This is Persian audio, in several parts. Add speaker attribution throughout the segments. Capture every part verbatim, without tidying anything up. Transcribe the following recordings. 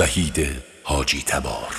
Speaker 1: وحید حاجی تبار.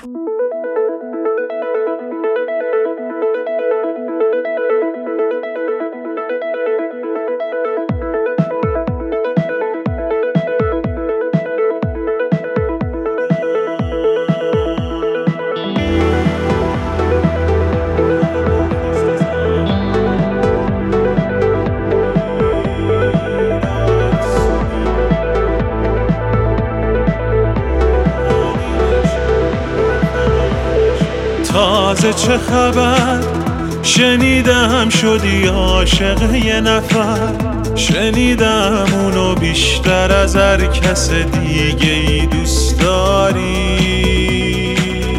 Speaker 2: تازه چه خبر شنیدم شدی عاشق یه نفر، شنیدم اونو بیشتر از هر کس دیگه ای دوست داری.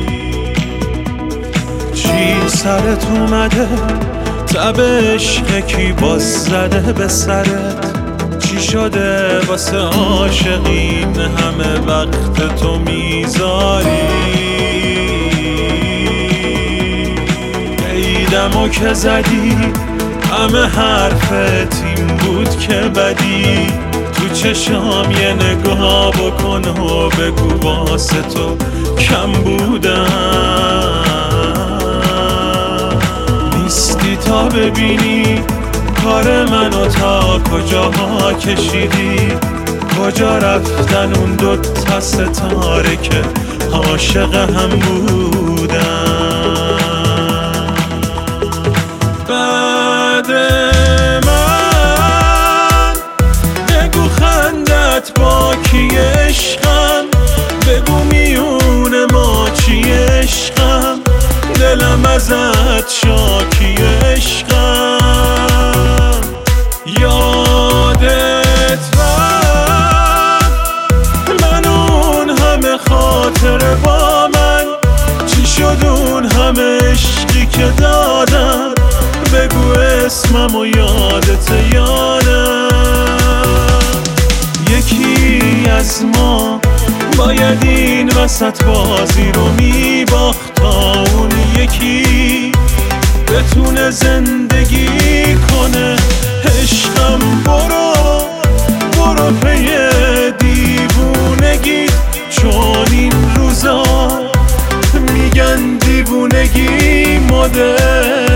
Speaker 2: چی سرت اومده تب عشقی باز زده به سرت؟ چی شده واسه عاشقین همه وقت تو میذاری؟ دمو که زدی همه حرفت این بود که بدی، تو چشام یه نگاه بکن و بگو واسه تو کم بودم. نیستی تا ببینی کار منو تا کجاها کشیدی، کجا رفتن اون دو تا ستاره که عاشق هم بودن. بعد من بگو خندت با کی عشقم، بگو میون ما چی عشقم، دلم ازت شاکی عشقم. یادت رفت من اون همه خاطر با من، چی شد اون همه عشقی که دادم، بگو اسمم و یادت یا نه؟ یکی از ما باید این وسط بازی رو میباخت تا اون یکی بتونه زندگی کنه. عشقم برو برو پی دیوونگی، چون این روزا میگن دیوونگی مدل.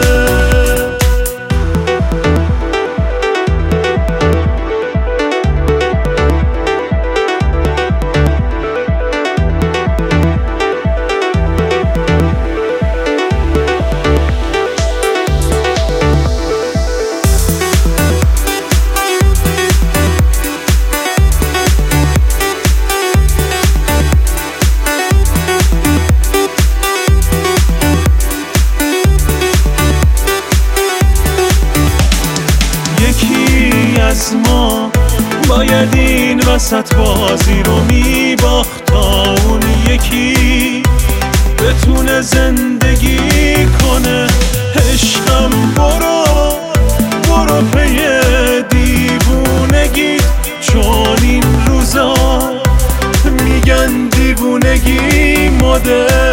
Speaker 2: یکی از ما باید این وسط بازی رو میباخت تا اون یکی بتونه زندگی کنه. عشقم برو برو پی دیوونگی، چون این روزا میگن دیوونگی مدل.